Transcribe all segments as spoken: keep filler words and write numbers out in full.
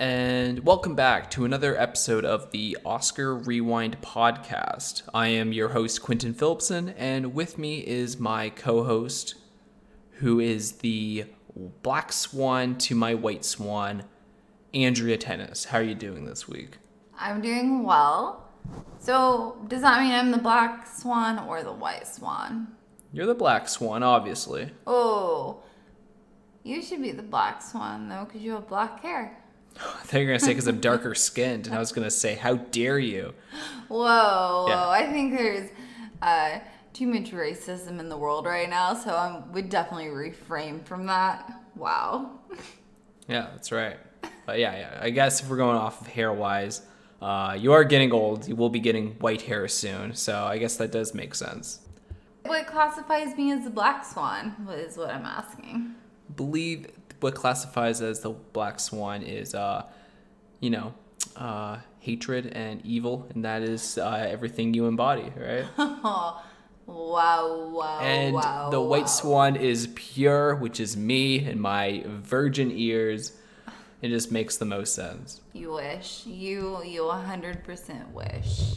and welcome back to another episode of the Oscar Rewind podcast. I am your host, Quentin Phillipson, and with me is my co-host, who is the black swan to my white swan, Andrea Tennis. How are you doing this week? I'm doing well. So, does that mean I'm the black swan or the white swan? You're the black swan, obviously. Oh, you should be the black swan, though, because you have black hair. I thought you were going to say because I'm darker skinned, and I was going to say, how dare you? Whoa, Yeah. I think there's uh, too much racism in the world right now, so I would definitely refrain from that. Wow. Yeah, that's right. But yeah, yeah, I guess if we're going off of hair-wise, uh, you are getting old. You will be getting white hair soon, so I guess that does make sense. What classifies me as the black swan is what I'm asking. Believe what classifies as the black swan is, uh, you know, uh, hatred and evil, and that is uh, everything you embody, right? Oh, wow, wow, and wow, the white wow. swan is pure, which is me and my virgin ears. It just makes the most sense. You wish. You, you one hundred percent wish.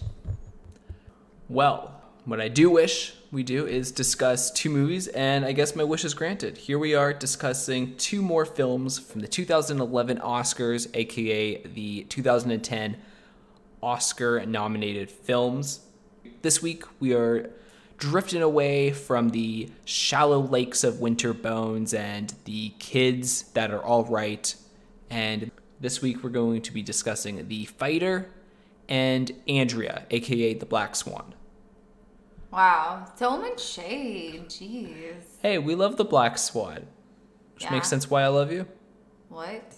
Well, what I do wish we do is discuss two movies, and I guess my wish is granted. Here we are discussing two more films from the two thousand eleven Oscars, aka the two thousand ten Oscar-nominated films. This week, we are drifting away from the shallow lakes of winter bones and the kids that are all right. And this week, we're going to be discussing The Fighter and Andrea, aka the Black Swan. Wow, so much shade. Jeez. Hey, we love the Black Swan. Which Yeah. makes sense why I love you. What?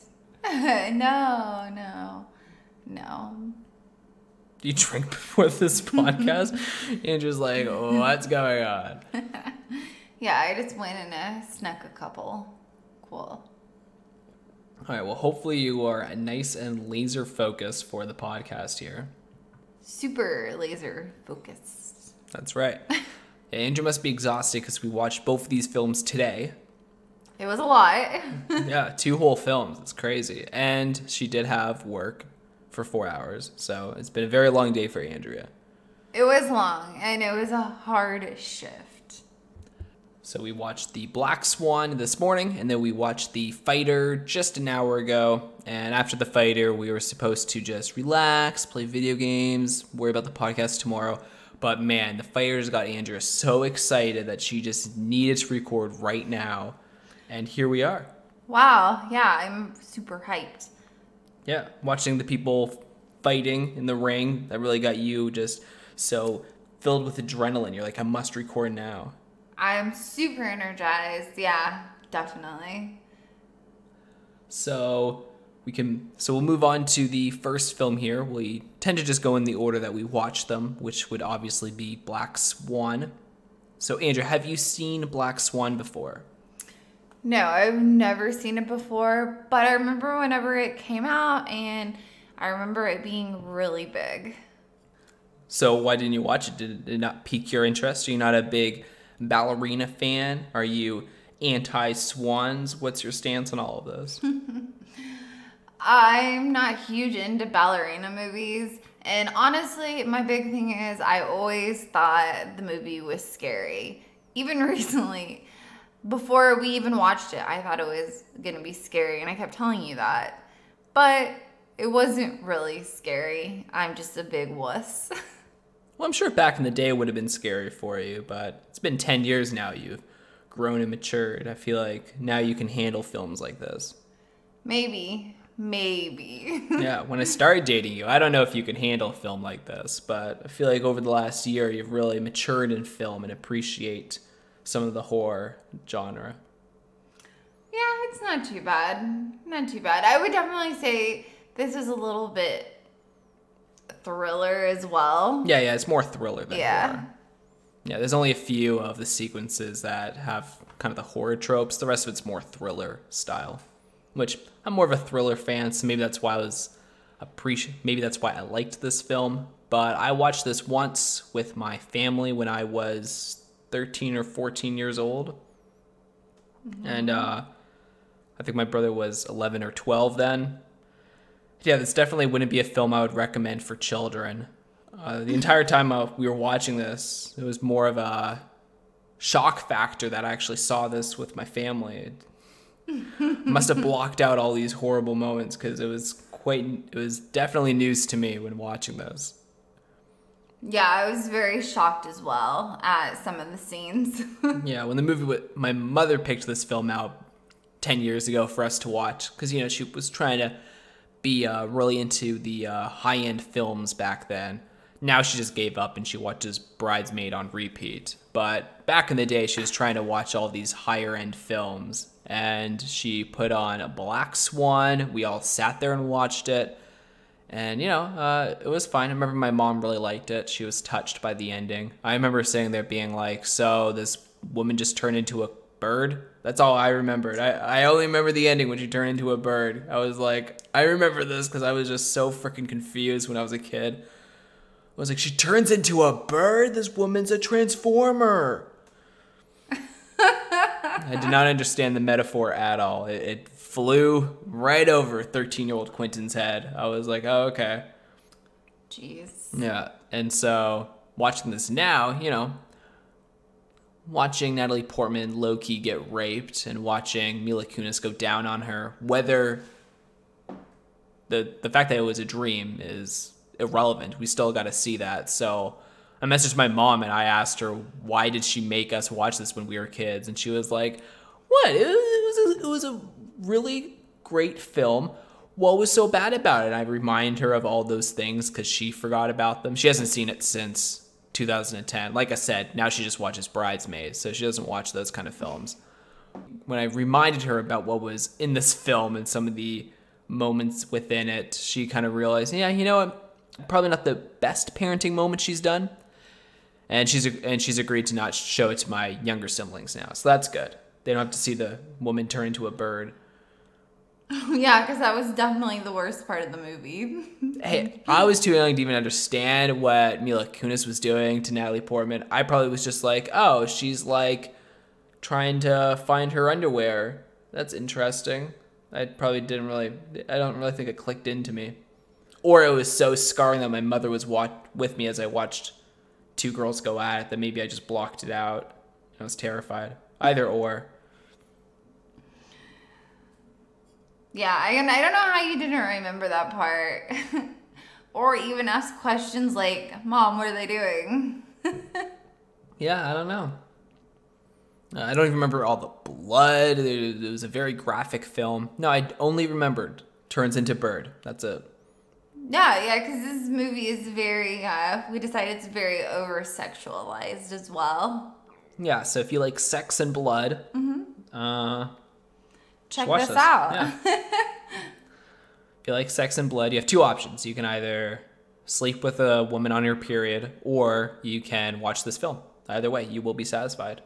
no, no, no. Do you drink before this podcast? Andrew's like, oh, what's going on? Yeah, I just went and uh, snuck a couple. Cool. All right, well, hopefully you are nice and laser focused for the podcast here. Super laser focused. That's right. Yeah, Andrew must be exhausted because we watched both of these films today. It was a lot. Yeah, two whole films. It's crazy. And she did have work for four hours. So it's been a very long day for Andrea. It was long, and it was a hard shift. So we watched The Black Swan this morning, and then we watched The Fighter just an hour ago. And after The Fighter, we were supposed to just relax, play video games, worry about the podcast tomorrow. But man, The Fighter's got Andrea so excited that she just needed to record right now. And here we are. Wow, yeah, I'm super hyped. Yeah, watching the people fighting in the ring, that really got you just so filled with adrenaline. You're like, I must record now. I'm super energized. Yeah, definitely. So we can so we'll move on to the first film here. We tend to just go in the order that we watch them, which would obviously be Black Swan. So Andrew, have you seen Black Swan before? No, I've never seen it before, but I remember whenever it came out, and I remember it being really big. So why didn't you watch it? Did it not pique your interest? Are you not a big ballerina fan? Are you anti-swans? What's your stance on all of those? I'm not huge into ballerina movies, and honestly, my big thing is I always thought the movie was scary. Even recently, before we even watched it, I thought it was going to be scary, and I kept telling you that. But it wasn't really scary. I'm just a big wuss. Well, I'm sure back in the day it would have been scary for you, but it's been ten years now. You've grown and matured. I feel like now you can handle films like this. Maybe. Maybe. Yeah, when I started dating you, I don't know if you can handle a film like this, but I feel like over the last year you've really matured in film and appreciate some of the horror genre. Yeah, it's not too bad. Not too bad. I would definitely say this is a little bit thriller as well. Yeah, yeah, it's more thriller than Yeah. horror. Yeah, there's only a few of the sequences that have kind of the horror tropes. The rest of it's more thriller style, which I'm more of a thriller fan, so maybe that's why I was appreciate. Maybe that's why I liked this film. But I watched this once with my family when I was thirteen or fourteen years old, mm-hmm. and uh, I think my brother was eleven or twelve then. Yeah, this definitely wouldn't be a film I would recommend for children. Uh, the entire time uh, we were watching this, it was more of a shock factor that I actually saw this with my family. It must have blocked out all these horrible moments because it was quite, it was definitely news to me when watching this. Yeah, I was very shocked as well at some of the scenes. Yeah, when the movie, my mother picked this film out ten years ago for us to watch because, you know, she was trying to be uh, really into the uh, high-end films back then. Now she just gave up and she watches Bridesmaid on repeat. But back in the day, she was trying to watch all these higher-end films. And she put on a Black Swan. We all sat there and watched it. And, you know, uh, it was fine. I remember my mom really liked it. She was touched by the ending. I remember sitting there being like, so this woman just turned into a bird? That's all I remembered. I, I only remember the ending when she turned into a bird. I was like, I remember this because I was just so freaking confused when I was a kid. I was like, she turns into a bird? This woman's a transformer. I did not understand the metaphor at all. It, it flew right over thirteen-year-old Quentin's head. I was like, oh, okay. Jeez. Yeah, and so watching this now, you know, watching Natalie Portman low-key get raped and watching Mila Kunis go down on her, whether the the fact that it was a dream is irrelevant. We still got to see that. So I messaged my mom and I asked her, why did she make us watch this when we were kids? And she was like, what? It was, it was, a, it was a really great film. What was so bad about it? And I remind her of all those things because she forgot about them. She hasn't seen it since two thousand ten. Like I said, now she just watches Bridesmaids, so she doesn't watch those kind of films. When I reminded her about what was in this film and some of the moments within it, she kind of realized, yeah, you know what? Probably not the best parenting moment she's done. And she's and she's agreed to not show it to my younger siblings now. So that's good. They don't have to see the woman turn into a bird. Yeah, because that was definitely the worst part of the movie. Hey, I was too young to even understand what Mila Kunis was doing to Natalie Portman. I probably was just like, oh, she's like trying to find her underwear. That's interesting. I probably didn't really, I don't really think it clicked into me. Or it was so scarring that my mother was watch- with me as I watched two girls go at it that maybe I just blocked it out. I was terrified. Either or. Yeah, I, and I don't know how you didn't remember that part. Or even ask questions like, Mom, what are they doing? Yeah, I don't know. Uh, I don't even remember all the blood. It, it was a very graphic film. No, I only remembered turns into bird. That's it. Yeah, yeah, because this movie is very, uh, we decided it's very over-sexualized as well. Yeah, so if you like sex and blood, Mm-hmm. uh, check watch this, this. out. Yeah. If you like sex and blood, you have two options. You can either sleep with a woman on your period, or you can watch this film. Either way, you will be satisfied.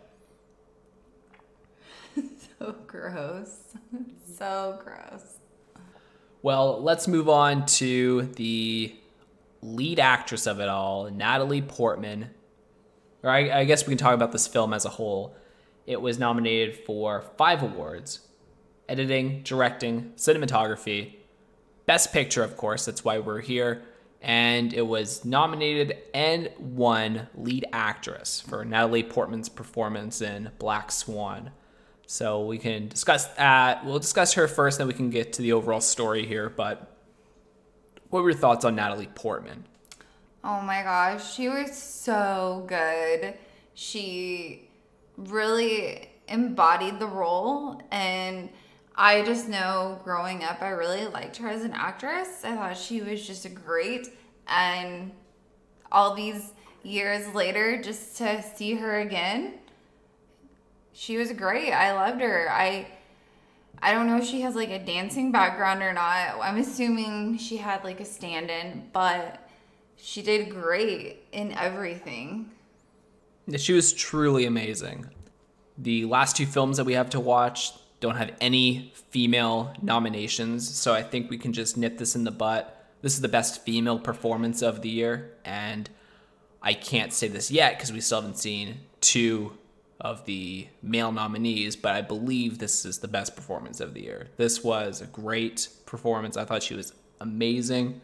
So gross. So gross. Well, let's move on to the lead actress of it all, Natalie Portman. Or I, I guess we can talk about this film as a whole. It was nominated for five awards: editing, directing, cinematography, best picture, of course, that's why we're here. And it was nominated and won lead actress for Natalie Portman's performance in Black Swan. So we can discuss that. We'll discuss her first, then we can get to the overall story here. But what were your thoughts on Natalie Portman? Oh my gosh, she was so good. She really embodied the role, and I just know growing up I really liked her as an actress. I thought she was just great, and all these years later, just to see her again, she was great. I loved her. I I don't know if she has like a dancing background or not. I'm assuming she had like a stand-in, but she did great in everything. She was truly amazing. The last two films that we have to watch don't have any female nominations, so I think we can just nip this in the butt. This is the best female performance of the year, and I can't say this yet because we still haven't seen two of the male nominees, but I believe this is the best performance of the year. This was a great performance. I thought she was amazing.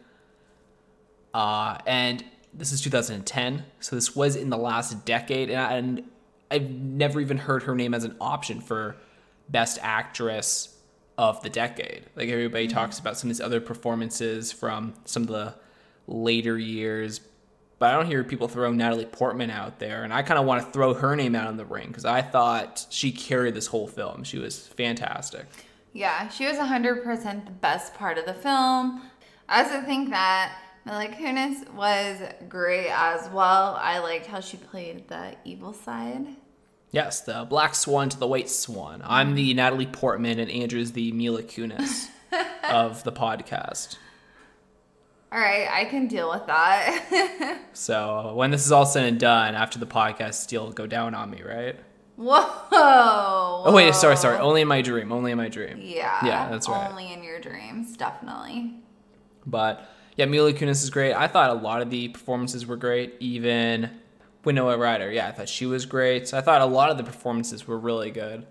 Uh, and this is two thousand ten, so this was in the last decade, and, I, and I've never even heard her name as an option for Best Actress of the decade. Like, everybody mm-hmm. talks about some of these other performances from some of the later years, but I don't hear people throw Natalie Portman out there, and I kind of want to throw her name out in the ring because I thought she carried this whole film. She was fantastic. Yeah, she was one hundred percent the best part of the film. I also think that Mila Kunis was great as well. I liked how she played the evil side. Yes, the black swan to the white swan. I'm the Natalie Portman, and Andrew's the Mila Kunis of the podcast. All right, I can deal with that. So when this is all said and done, after the podcast, you'll go down on me, right? Whoa, whoa. Oh, wait, sorry, sorry. Only in my dream. Only in my dream. Yeah. Yeah, that's right. Only in your dreams, definitely. But, yeah, Mila Kunis is great. I thought a lot of the performances were great. Even Winona Ryder, yeah, I thought she was great. I thought a lot of the performances were really good.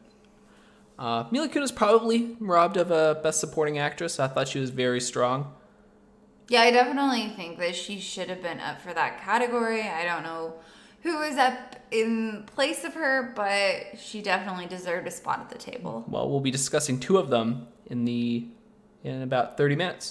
Uh, Mila Kunis probably robbed of a Best Supporting Actress. I thought she was very strong. Yeah, I definitely think that she should have been up for that category. I don't know who was up in place of her, but she definitely deserved a spot at the table. Well, we'll be discussing two of them in the in about thirty minutes.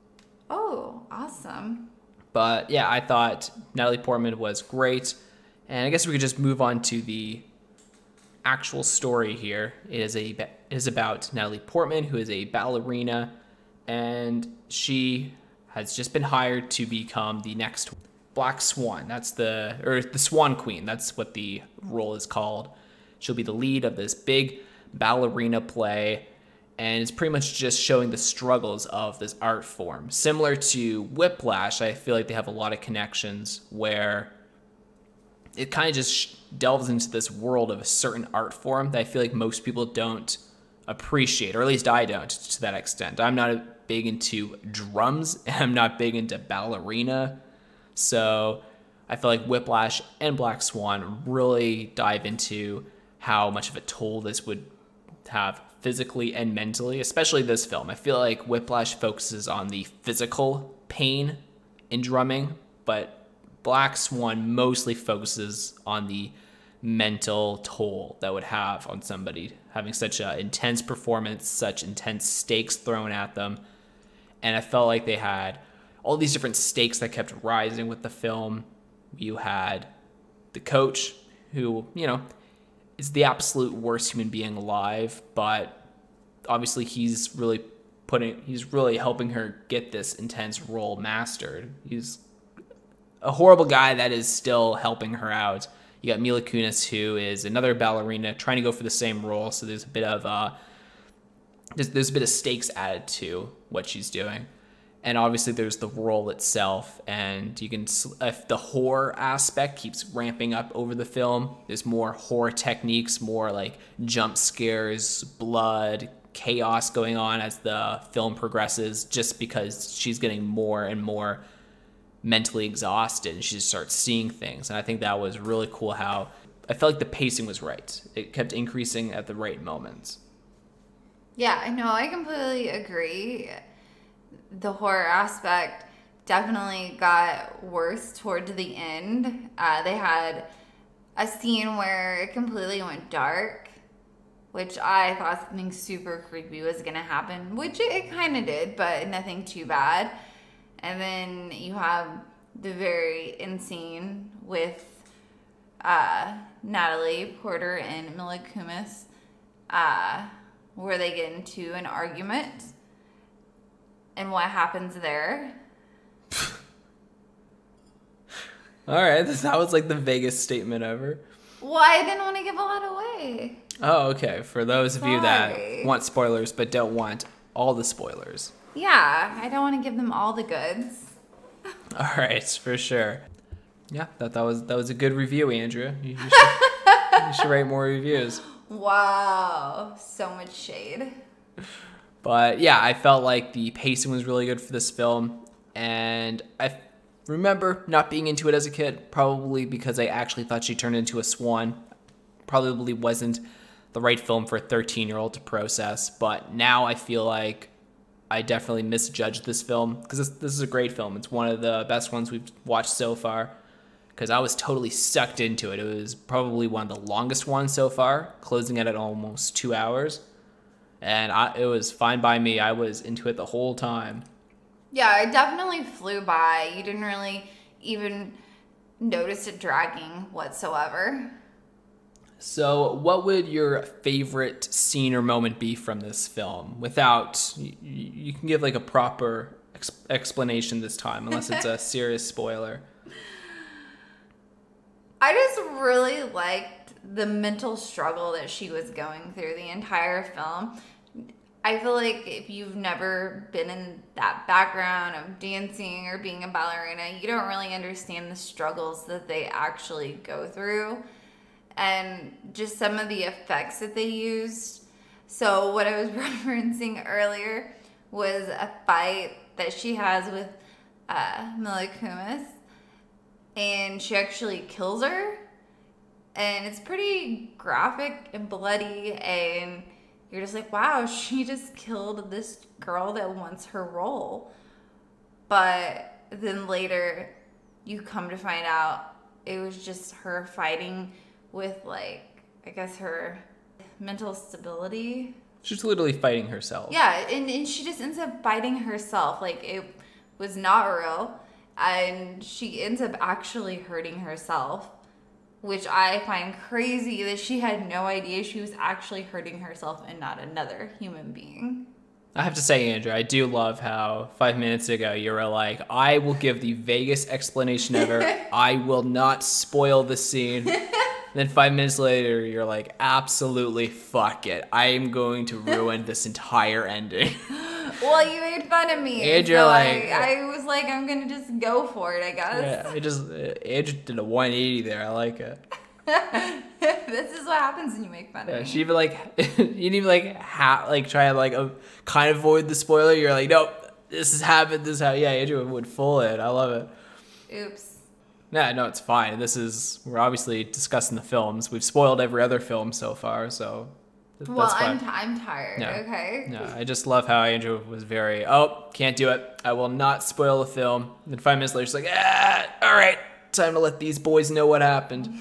Oh, awesome. But yeah, I thought Natalie Portman was great. And I guess we could just move on to the actual story here. It is a it is about Natalie Portman, who is a ballerina, and she has just been hired to become the next Black Swan. That's the, or the Swan Queen. That's what the role is called. She'll be the lead of this big ballerina play, and it's pretty much just showing the struggles of this art form. Similar to Whiplash, I feel like they have a lot of connections where it kind of just delves into this world of a certain art form that I feel like most people don't appreciate, or at least I don't to that extent. I'm not a big into drums, and I'm not big into ballerina. So I feel like Whiplash and Black Swan really dive into how much of a toll this would have physically and mentally, especially this film. I feel like Whiplash focuses on the physical pain in drumming, but Black Swan mostly focuses on the mental toll that would have on somebody having such an intense performance, such intense stakes thrown at them. And I felt like they had all these different stakes that kept rising with the film. You had the coach, who, you know, is the absolute worst human being alive, but obviously he's really putting, he's really helping her get this intense role mastered. He's a horrible guy that is still helping her out. You got Mila Kunis, who is another ballerina trying to go for the same role, so there's a bit of uh, there's, there's a bit of stakes added to what she's doing. And obviously there's the role itself, and you can, if the horror aspect keeps ramping up over the film, there's more horror techniques, more like jump scares, blood, chaos going on as the film progresses, just because she's getting more and more mentally exhausted and she just starts seeing things. And I think that was really cool how I felt like the pacing was right. It kept increasing at the right moments. Yeah, I know. I completely agree. The horror aspect definitely got worse toward the end. Uh, they had a scene where it completely went dark, which I thought something super creepy was going to happen, which it, it kind of did, but nothing too bad. And then you have the very end scene with uh, Natalie Portman and Mila Kunis, uh, where they get into an argument. And what happens there? All right, that was like the vaguest statement ever. Well, I didn't want to give a lot away. Oh, okay. For those of Sorry. you that want spoilers but don't want all the spoilers. Yeah, I don't want to give them all the goods. All right, for sure. Yeah, that that was that was a good review, Andrea. You, you, should, you should write more reviews. Wow, so much shade. But yeah, I felt like the pacing was really good for this film, and I remember not being into it as a kid, probably because I actually thought she turned into a swan. Probably wasn't the right film for a thirteen-year-old to process, but now I feel like I definitely misjudged this film because this, this is a great film. It's one of the best ones we've watched so far because I was totally sucked into it. It was probably one of the longest ones so far, closing it at almost two hours. And I, it was fine by me. I was into it the whole time. Yeah, it definitely flew by. You didn't really even notice it dragging whatsoever. So what would your favorite scene or moment be from this film? Without, you, you can give like a proper ex- explanation this time, unless it's a serious spoiler. I just really liked the mental struggle that she was going through the entire film. I feel like if you've never been in that background of dancing or being a ballerina, you don't really understand the struggles that they actually go through and just some of the effects that they used. So what I was referencing earlier was a fight that she has with uh, Mila Kunis, and she actually kills her, and it's pretty graphic and bloody, and you're just like, wow, she just killed this girl that wants her role. But then later you come to find out it was just her fighting with, like, I guess her mental stability. She's literally fighting herself. Yeah, and, and she just ends up fighting herself. Like, it was not real, and she ends up actually hurting herself, which I find crazy that she had no idea she was actually hurting herself and not another human being. I have to say, Andrew, I do love how five minutes ago you were like, I will give the vaguest explanation ever. I will not spoil the scene. Then five minutes later, you're like, absolutely fuck it. I am going to ruin this entire ending. Well, you made fun of me. Andrew, so like, I, I was like, I'm going to just go for it, I guess. Yeah, it just, Andrew did a one eighty there. I like it. This is what happens when you make fun Yeah, of me. she even like, you didn't even like, ha- like try to like uh, kind of avoid the spoiler. You're like, nope, this has happened. This is how, yeah, Andrew would full it. I love it. Oops. Yeah, no, it's fine. This is, we're obviously discussing the films. We've spoiled every other film so far, so th- Well, that's fine. I'm, t- I'm tired, Yeah. okay? Yeah, I just love how Andrew was very, oh, can't do it. I will not spoil the film. Then five minutes later, she's like, ah, all right, time to let these boys know what happened.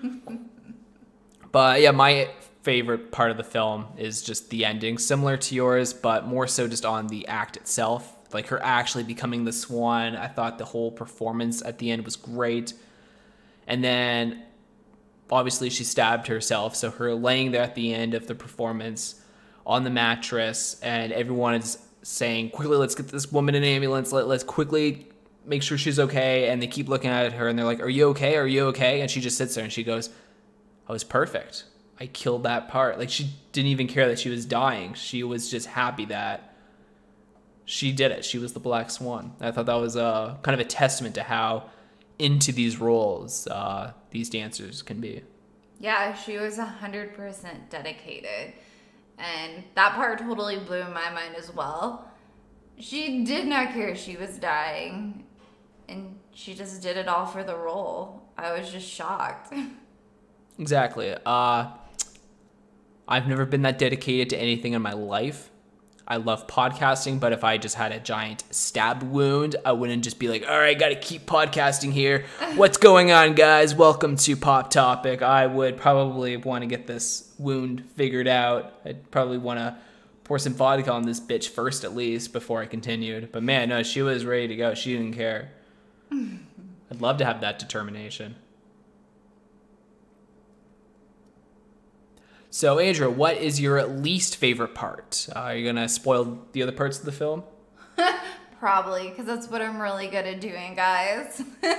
But yeah, my favorite part of the film is just the ending, similar to yours, but more so just on the act itself. Like her actually becoming the swan. I thought the whole performance at the end was great. And then obviously she stabbed herself. So her laying there at the end of the performance on the mattress and everyone is saying, quickly, let's get this woman an ambulance. Let, let's quickly make sure she's okay. And they keep looking at her and they're like, are you okay? Are you okay? And she just sits there and she goes, I was perfect. I killed that part. Like she didn't even care that she was dying. She was just happy that she did it. She was the Black Swan. I thought that was a kind of a testament to how into these roles uh, these dancers can be. Yeah, she was one hundred percent dedicated. And that part totally blew my mind as well. She did not care she was dying. And she just did it all for the role. I was just shocked. Exactly. Uh, I've never been that dedicated to anything in my life. I love podcasting, but if I just had a giant stab wound, I wouldn't just be like, all right, got to keep podcasting here. What's going on, guys? Welcome to Pop Topic. I would probably want to get this wound figured out. I'd probably want to pour some vodka on this bitch first, at least, before I continued. But man, no, she was ready to go. She didn't care. I'd love to have that determination. So, Andrew, what is your least favorite part? Uh, are you going to spoil the other parts of the film? Probably, because that's what I'm really good at doing, guys.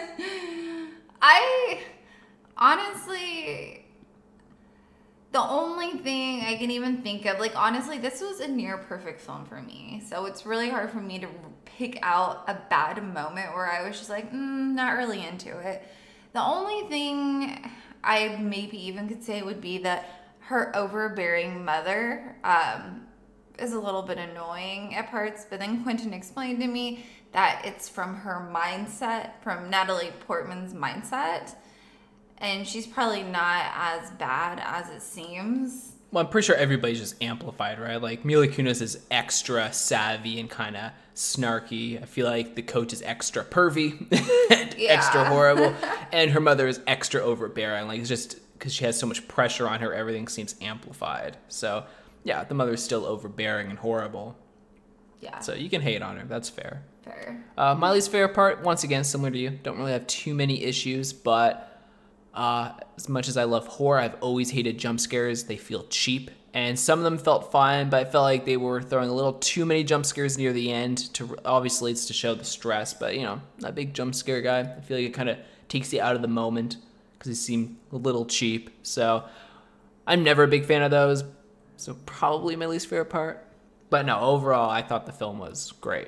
I honestly, the only thing I can even think of, like, honestly, this was a near perfect film for me. So it's really hard for me to pick out a bad moment where I was just like, mm, not really into it. The only thing I maybe even could say would be that her overbearing mother um, is a little bit annoying at parts, but then Quentin explained to me that it's from her mindset, from Natalie Portman's mindset, and she's probably not as bad as it seems. Well, I'm pretty sure everybody's just amplified, right? Like Mila Kunis is extra savvy and kind of snarky. I feel like the coach is extra pervy and Yeah. extra horrible, and her mother is extra overbearing. Like it's just because she has so much pressure on her, everything seems amplified. So yeah, the mother is still overbearing and horrible. Yeah. So you can hate on her. That's fair. Fair. Uh, my least favorite part, once again, similar to you, don't really have too many issues, but uh, as much as I love horror, I've always hated jump scares. They feel cheap, and some of them felt fine, but I felt like they were throwing a little too many jump scares near the end. To obviously, it's to show the stress, but you know, not a big jump scare guy. I feel like it kind of takes you out of the moment because they seem a little cheap. So I'm never a big fan of those. So probably my least favorite part. But no, overall, I thought the film was great.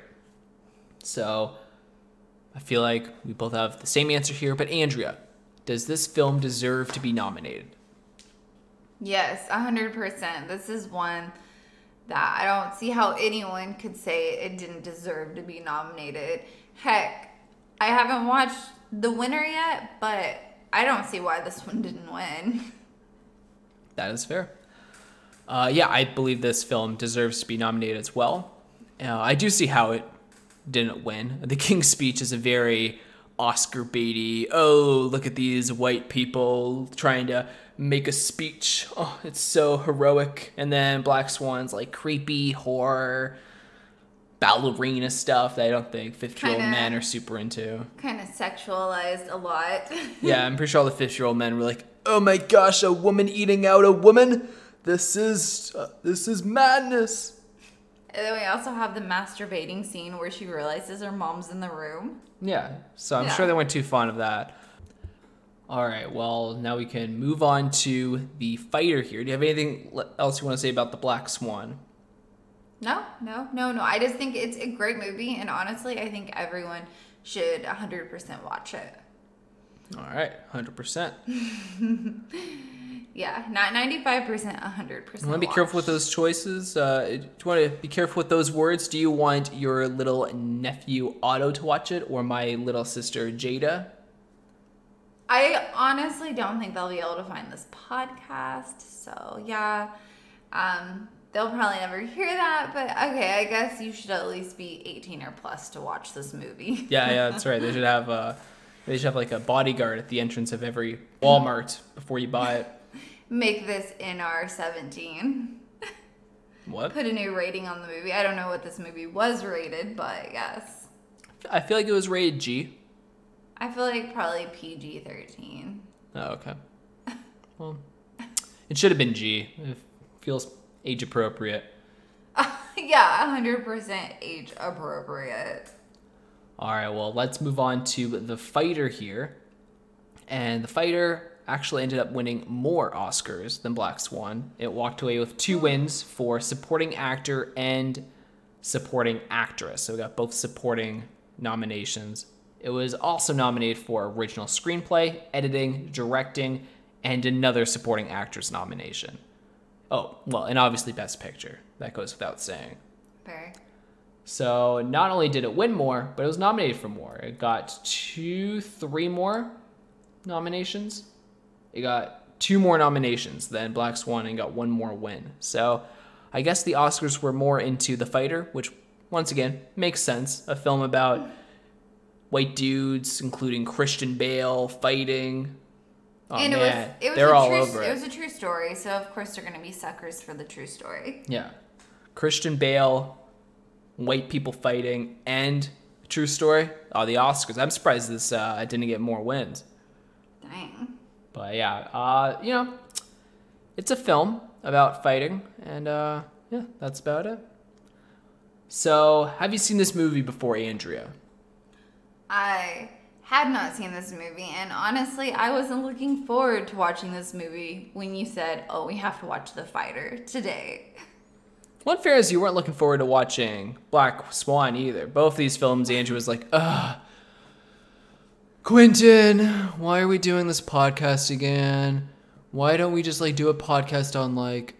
So I feel like we both have the same answer here. But Andrea, does this film deserve to be nominated? Yes, one hundred percent. This is one that I don't see how anyone could say it didn't deserve to be nominated. Heck, I haven't watched the winner yet, but I don't see why this one didn't win. That is fair. Uh, yeah, I believe this film deserves to be nominated as well. Uh, I do see how it didn't win. The King's Speech is a very Oscar baity, oh, look at these white people trying to make a speech. Oh, it's so heroic. And then Black Swan's like creepy horror, ballerina stuff that I don't think fifty-year-old Kinda- men are super into. Kind of sexualized a lot. Yeah, I'm pretty sure all the fifty-year-old men were like, oh my gosh, a woman eating out a woman? This is, uh, this is madness. And then we also have the masturbating scene where she realizes her mom's in the room. Yeah, so I'm Yeah. sure they weren't too fond of that. All right, well, now we can move on to the fighter here. Do you have anything le- else you want to say about the Black Swan? No, no, no, no. I just think it's a great movie, and honestly, I think everyone should one hundred percent watch it. All right, one hundred percent. Yeah, not ninety-five percent, one hundred percent. You want to be careful with those choices? Uh, do you want to be careful with those words? Do you want your little nephew Otto to watch it, or my little sister Jada? I honestly don't think they'll be able to find this podcast, so yeah. Um, they'll probably never hear that, but okay, I guess you should at least be eighteen or plus to watch this movie. Yeah, yeah, that's right. They should have uh, they should have like a bodyguard at the entrance of every Walmart before you buy it. Make this N R seventeen. What? Put a new rating on the movie. I don't know what this movie was rated, but yes. I feel like it was rated G. I feel like probably P G thirteen. Oh, okay. Well, it should have been G. It feels age appropriate. Yeah, one hundred percent age appropriate. All right, well, let's move on to The Fighter here. And The Fighter actually ended up winning more Oscars than Black Swan. It walked away with two wins for supporting actor and supporting actress. So we got both supporting nominations. It was also nominated for original screenplay, editing, directing, and another supporting actress nomination. Oh, well, and obviously Best Picture. That goes without saying. Fair. So not only did it win more, but it was nominated for more. It got two, three more nominations. It got two more nominations than Black Swan and got one more win. So I guess the Oscars were more into The Fighter, which once again makes sense. A film about white dudes, including Christian Bale, fighting. Oh, and man, it was it was they're a all true, over it it. was a true story, so of course they're gonna be suckers for the true story. Yeah. Christian Bale, white people fighting, and true story. Oh, the Oscars. I'm surprised this uh, didn't get more wins. Dang. But yeah, uh, you know, it's a film about fighting, and uh, yeah, that's about it. So, have you seen this movie before, Andrea? I had not seen this movie, and honestly, I wasn't looking forward to watching this movie when you said, oh, we have to watch The Fighter today. Well, in fairness, you weren't looking forward to watching Black Swan either. Both these films, Andrew was like, ugh, Quentin, why are we doing this podcast again? Why don't we just, like, do a podcast on, like,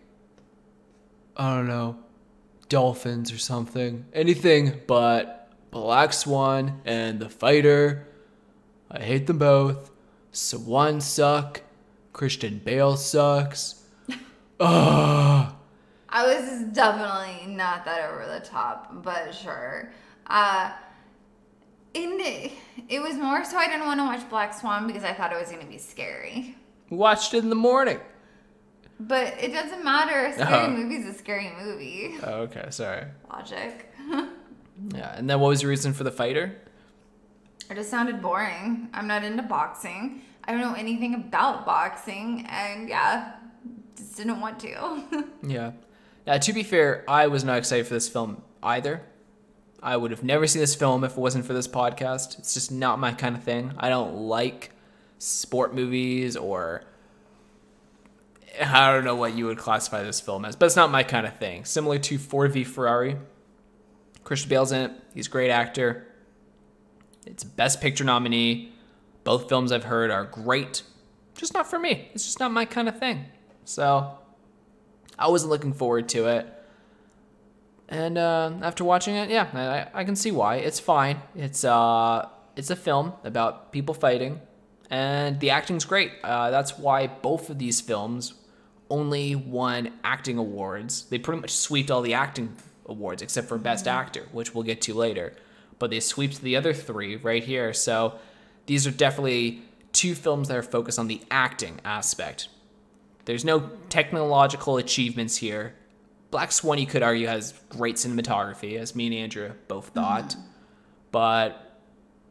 I don't know, dolphins or something? Anything but Black Swan and The Fighter. I hate them both. Swan suck. Christian Bale sucks. Ugh. I was definitely not that over the top, but sure. Uh, in the, it was more so I didn't want to watch Black Swan because I thought it was going to be scary. We watched it in the morning. But it doesn't matter. A scary Oh. movie is a scary movie. Oh, okay, sorry. Logic. Yeah, and then what was your reason for the fighter? It just sounded boring. I'm not into boxing. I don't know anything about boxing, and yeah, just didn't want to. Yeah. Yeah, to be fair, I was not excited for this film either. I would have never seen this film if it wasn't for this podcast. It's just not my kind of thing. I don't like sport movies, or I don't know what you would classify this film as, but it's not my kind of thing. Similar to Ford v Ferrari. Christian Bale's in it. He's a great actor. It's Best Picture nominee. Both films I've heard are great. Just not for me. It's just not my kind of thing. So I wasn't looking forward to it. And uh, after watching it, yeah, I, I can see why. It's fine. It's uh, it's a film about people fighting, and the acting's great. Uh, that's why both of these films only won acting awards. They pretty much sweeped all the acting awards except for Best Actor, which we'll get to later. But they sweeped the other three right here. So these are definitely two films that are focused on the acting aspect. There's no technological achievements here. Black Swan, you could argue, has great cinematography, as me and Andrew both thought. Mm-hmm. But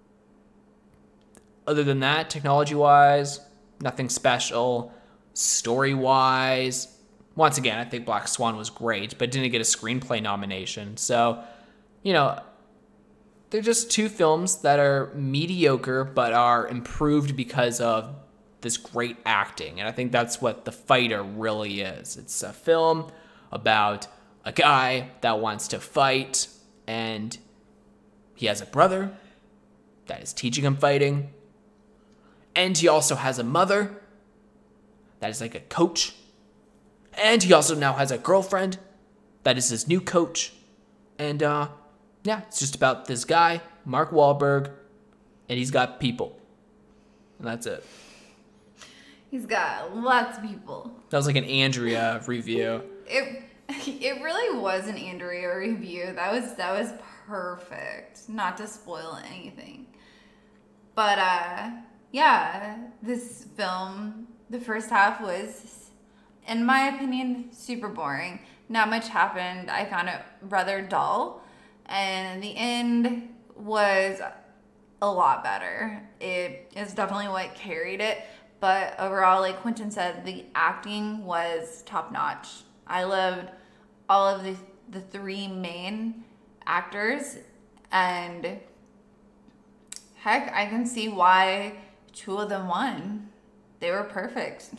other than that, technology-wise, nothing special. Story-wise, once again, I think Black Swan was great, but didn't get a screenplay nomination. So, you know, they're just two films that are mediocre, but are improved because of this great acting. And I think that's what The Fighter really is. It's a film about a guy that wants to fight, and he has a brother that is teaching him fighting, and he also has a mother that is like a coach, and he also now has a girlfriend that is his new coach. And uh yeah, it's just about this guy, Mark Wahlberg, and he's got people, and that's it. He's got lots of people. That was like an Andrea review. It it really was an Andrea review. That was that was perfect. Not to spoil anything. But uh yeah, this film, the first half was, in my opinion, super boring. Not much happened. I found it rather dull. And the end was a lot better. It is definitely what carried it. But overall, like Quentin said, the acting was top notch. I loved all of the the three main actors, and heck, I can see why two of them won. They were perfect.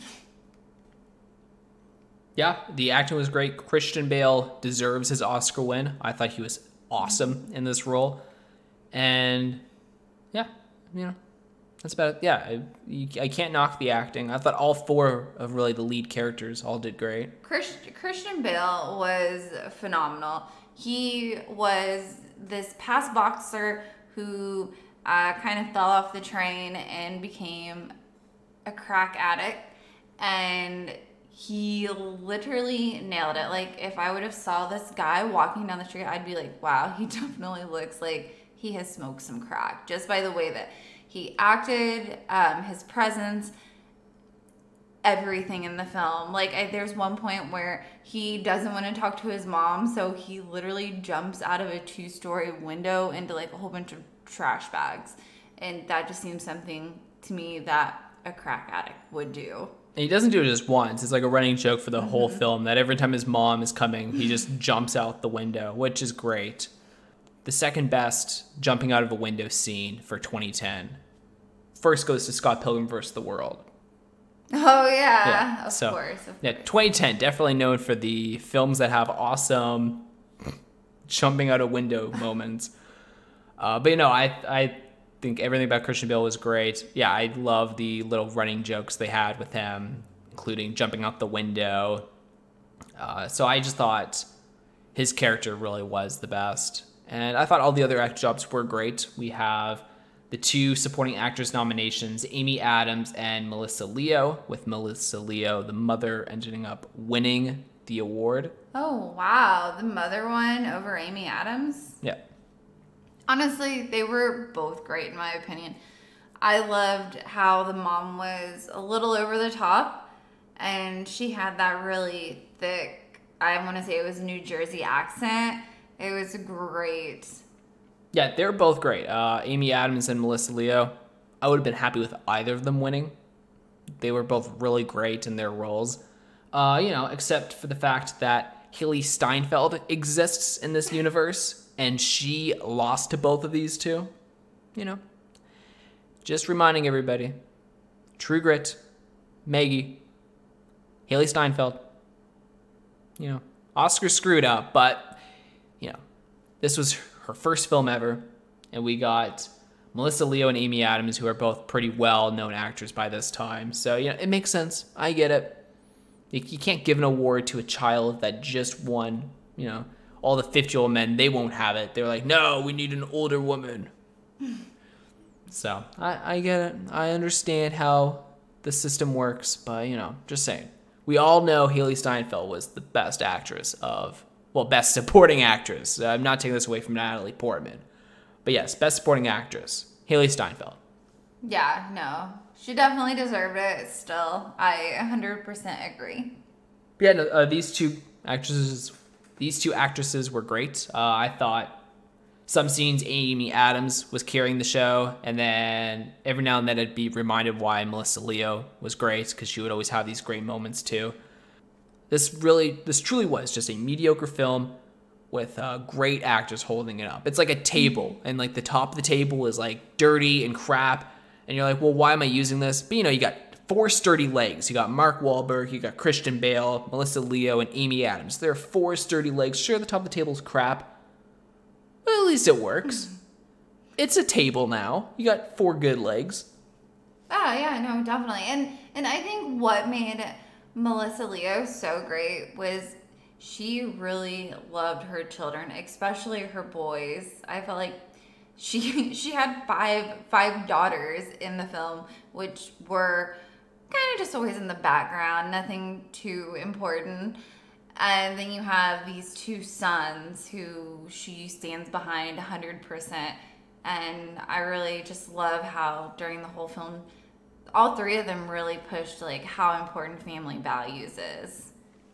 Yeah, the acting was great. Christian Bale deserves his Oscar win. I thought he was awesome in this role. And yeah, you know, that's about it. Yeah, I, you, I can't knock the acting. I thought all four of really the lead characters all did great. Christ, Christian Bale was phenomenal. He was this past boxer who uh, kind of fell off the train and became a crack addict. And he literally nailed it. Like, if I would have saw this guy walking down the street, I'd be like, wow, he definitely looks like he has smoked some crack. Just by the way that he acted, um, his presence, everything in the film. Like, I, there's one point where he doesn't want to talk to his mom, so he literally jumps out of a two-story window into, like, a whole bunch of trash bags. And that just seems something to me that a crack addict would do. And he doesn't do it just once. It's like a running joke for the mm-hmm. whole film that every time his mom is coming, he just jumps out the window, which is great. The second best jumping out of a window scene for twenty ten. First goes to Scott Pilgrim versus the World. Oh, yeah. yeah of so, course. Of yeah, course. twenty ten, definitely known for the films that have awesome jumping out of window moments. Uh, but, you know, I I think everything about Christian Bale was great. Yeah, I love the little running jokes they had with him, including jumping out the window. Uh, so I just thought his character really was the best. And I thought all the other acting jobs were great. We have the two supporting actress nominations, Amy Adams and Melissa Leo, with Melissa Leo, the mother, ending up winning the award. Oh, wow. The mother one over Amy Adams? Yeah. Honestly, they were both great in my opinion. I loved how the mom was a little over the top, and she had that really thick, I want to say it was New Jersey accent. It was great. Yeah, they're both great. Uh, Amy Adams and Melissa Leo. I would have been happy with either of them winning. They were both really great in their roles. Uh, you know, except for the fact that Hailee Steinfeld exists in this universe, and she lost to both of these two. You know, just reminding everybody. True Grit, Maggie, Hailee Steinfeld. You know, Oscar screwed up, but, you know, this was her first film ever, and we got Melissa Leo and Amy Adams, who are both pretty well-known actors by this time. So, you know, it makes sense. I get it. You can't give an award to a child that just won, you know, all the fifty-year-old men. They won't have it. They're like, no, we need an older woman. So, I, I get it. I understand how the system works, but, you know, just saying. We all know Hailee Steinfeld was the best actress of, well, best supporting actress. I'm not taking this away from Natalie Portman. But yes, best supporting actress, Hailee Steinfeld. Yeah, no. She definitely deserved it still. I one hundred percent agree. Yeah, no, uh, these two actresses, these two actresses were great. Uh, I thought some scenes Amy Adams was carrying the show, and then every now and then I'd be reminded why Melissa Leo was great, because she would always have these great moments too. This really, this truly was just a mediocre film with uh, great actors holding it up. It's like a table, and like the top of the table is like dirty and crap, and you're like, well, why am I using this? But you know, you got four sturdy legs. You got Mark Wahlberg, you got Christian Bale, Melissa Leo, and Amy Adams. There are four sturdy legs. Sure, the top of the table is crap, but at least it works. Mm-hmm. It's a table now. You got four good legs. Oh yeah, no, definitely. And and I think what made Melissa Leo so great was she really loved her children, especially her boys. I felt like she she had five five daughters in the film, which were kind of just always in the background, nothing too important. And then you have these two sons who she stands behind one hundred percent. And I really just love how during the whole film, all three of them really pushed like how important family values is.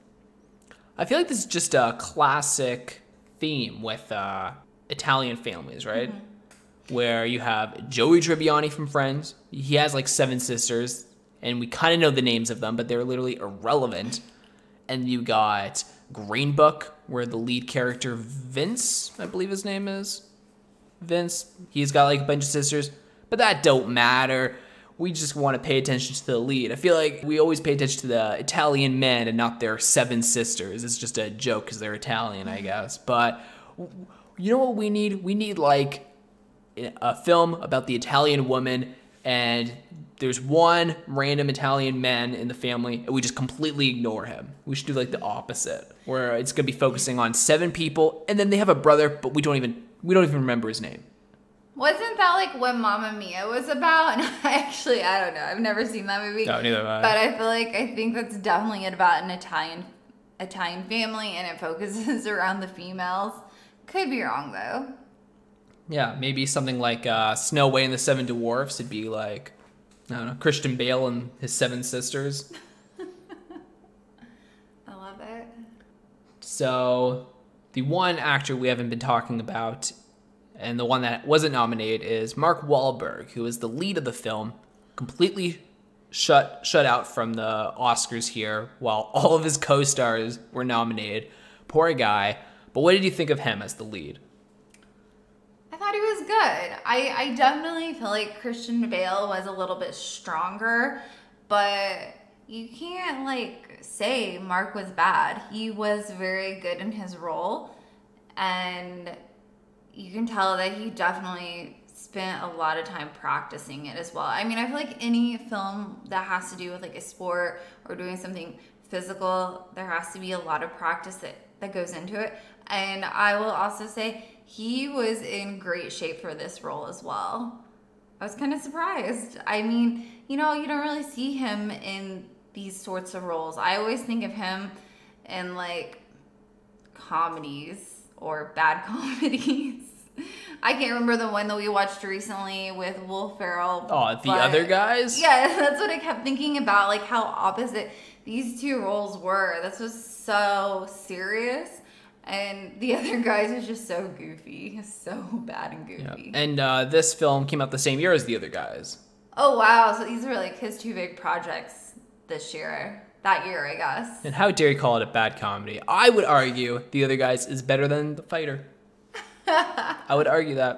I feel like this is just a classic theme with uh, Italian families, right? Mm-hmm. Where you have Joey Tribbiani from Friends. He has like seven sisters, and we kind of know the names of them, but they're literally irrelevant. And you got Green Book, where the lead character, Vince, I believe his name is. Vince, he's got like a bunch of sisters, but that don't matter. We just want to pay attention to the lead. I feel like we always pay attention to the Italian men and not their seven sisters. It's just a joke because they're Italian, I guess. But you know what we need? We need like a film about the Italian woman, and there's one random Italian man in the family, and we just completely ignore him. We should do like the opposite, where it's gonna be focusing on seven people, and then they have a brother, but we don't even we don't even remember his name. Wasn't that like what Mamma Mia was about? And I actually, I don't know. I've never seen that movie. No, neither have I. But I feel like I think that's definitely about an Italian Italian family, and it focuses around the females. Could be wrong though. Yeah, maybe something like uh, Snow White and the Seven Dwarfs. It'd be like, I don't know, Christian Bale and his seven sisters. I love it. So, the one actor we haven't been talking about, and the one that wasn't nominated, is Mark Wahlberg, who is the lead of the film, completely shut shut out from the Oscars here, while all of his co-stars were nominated. Poor guy. But what did you think of him as the lead? I thought he was good. I, I definitely feel like Christian Bale was a little bit stronger, but you can't like say Mark was bad. He was very good in his role, and you can tell that he definitely spent a lot of time practicing it as well. I mean, I feel like any film that has to do with like a sport or doing something physical, there has to be a lot of practice that, that goes into it. And I will also say he was in great shape for this role as well. I was kind of surprised. I mean, you know, you don't really see him in these sorts of roles. I always think of him in like comedies or bad comedies. I can't remember the one that we watched recently with Will Ferrell. Oh, the but- other guys? Yeah, that's what I kept thinking about, like how opposite these two roles were. This was so serious, and the other guys was just so goofy, so bad and Yeah. goofy. And uh, this film came out the same year as the other guys. Oh wow, so these were like his two big projects this year. That year, I guess. And how dare you call it a bad comedy? I would argue the other guys is better than The Fighter. I would argue that.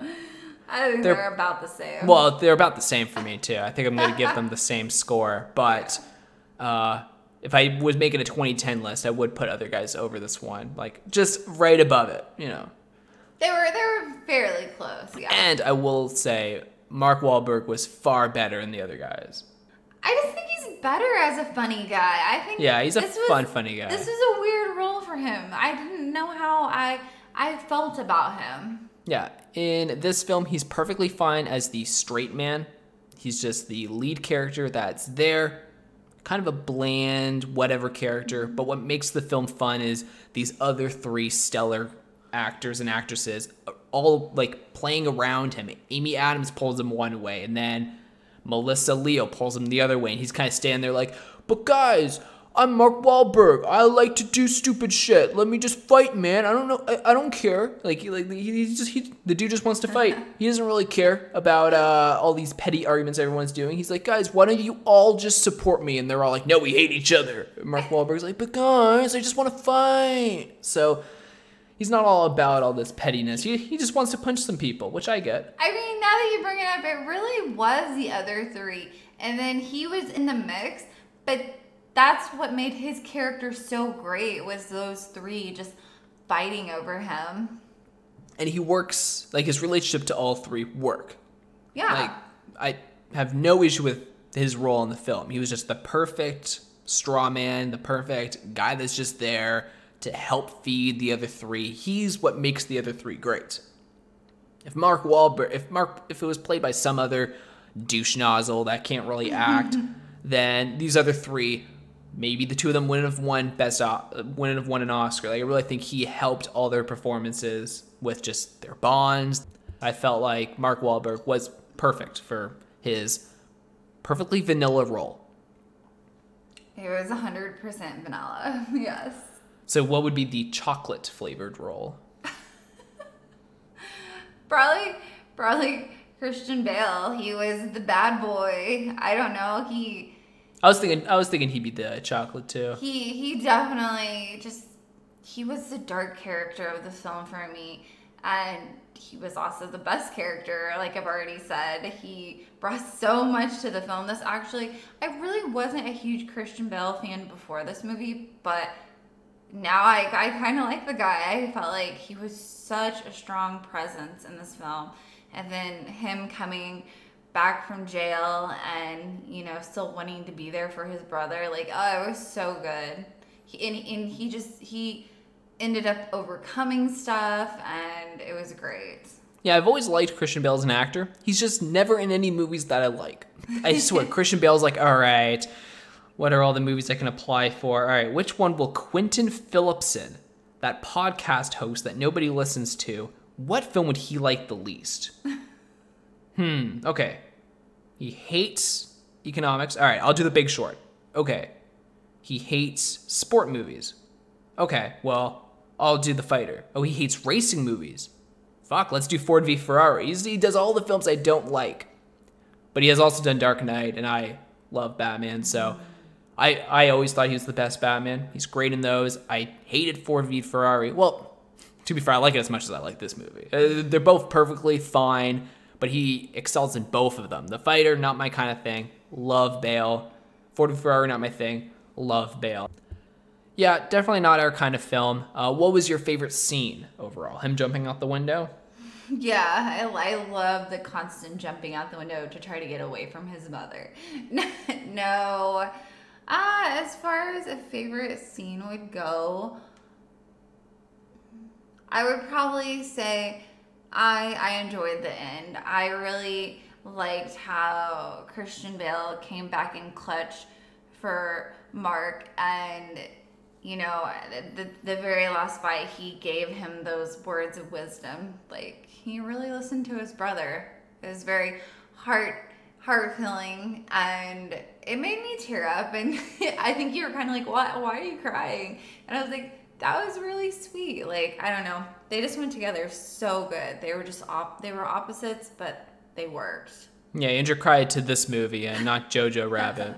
I think They're- they're, about the same. Well, they're about the same for me too. I think I'm going to give them the same score. But uh, if I was making a twenty ten list, I would put other guys over this one, like just right above it, you know. They were they were fairly close, yeah. And I will say Mark Wahlberg was far better than the other guys. I just think he's better as a funny guy. I think Yeah, he's a this was- fun, funny guy. This was a weird role for him. I didn't know how I I felt about him. Yeah, in this film, he's perfectly fine as the straight man. He's just the lead character that's there, kind of a bland, whatever character. But what makes the film fun is these other three stellar actors and actresses all like playing around him. Amy Adams pulls him one way, and then Melissa Leo pulls him the other way, and he's kind of standing there like, but guys, I'm Mark Wahlberg. I like to do stupid shit. Let me just fight, man. I don't know. I, I don't care. Like, he, like he, he just he, the dude just wants to fight. He doesn't really care about uh, all these petty arguments everyone's doing. He's like, guys, why don't you all just support me? And they're all like, no, we hate each other. And Mark Wahlberg's like, but guys, I just want to fight. So he's not all about all this pettiness. He he just wants to punch some people, which I get. I mean, now that you bring it up, it really was the other three. And then he was in the mix, but that's what made his character so great, was those three just fighting over him. And he works, like his relationship to all three work. Yeah. Like, I have no issue with his role in the film. He was just the perfect straw man, the perfect guy that's just there to help feed the other three. He's what makes the other three great. If Mark Wahlberg, if Mark, if it was played by some other douche nozzle that can't really act, then these other three, maybe the two of them wouldn't have won best, wouldn't have won an Oscar. Like, I really think he helped all their performances with just their bonds. I felt like Mark Wahlberg was perfect for his perfectly vanilla role. It was one hundred percent vanilla. Yes. So what would be the chocolate flavored role? Probably, probably Christian Bale. He was the bad boy. I don't know. He I was thinking I was thinking he'd be the chocolate too. he he definitely just he was the dark character of the film for me, and he was also the best character. Like I've already said, he brought so much to the film. This actually, I really wasn't a huge Christian Bale fan before this movie, but now I, I kind of like the guy. I felt like he was such a strong presence in this film. And then him coming back from jail and, you know, still wanting to be there for his brother. Like, oh, it was so good. He, and, and he just, he ended up overcoming stuff, and it was great. Yeah, I've always liked Christian Bale as an actor. He's just never in any movies that I like. I swear, Christian Bale's like, all right, what are all the movies I can apply for? All right, which one will Quentin Phillipson, that podcast host that nobody listens to, what film would he like the least? hmm, okay. He hates economics. All right, I'll do The Big Short. Okay. He hates sport movies. Okay, well, I'll do The Fighter. Oh, he hates racing movies. Fuck, let's do Ford v Ferrari. He's, he does all the films I don't like. But he has also done Dark Knight, and I love Batman, so I, I always thought he was the best Batman. He's great in those. I hated Ford v Ferrari. Well, to be fair, I like it as much as I like this movie. Uh, they're both perfectly fine, but he excels in both of them. The Fighter, not my kind of thing. Love Bale. Ford v Ferrari, not my thing. Love Bale. Yeah, definitely not our kind of film. Uh, what was your favorite scene overall? Him jumping out the window? Yeah, I, I love the constant jumping out the window to try to get away from his mother. No. Uh, as far as a favorite scene would go, I would probably say I I enjoyed the end. I really liked how Christian Bale came back in clutch for Mark, and you know, the the very last fight, he gave him those words of wisdom. Like, he really listened to his brother. It was very heart heart filling, and it made me tear up. And I think you were kind of like, "What? Why are you crying?" And I was like, that was really sweet. Like, I don't know, they just went together so good. They were just op- they were opposites, but they worked. Yeah, Andrew cried to this movie and not Jojo Rabbit.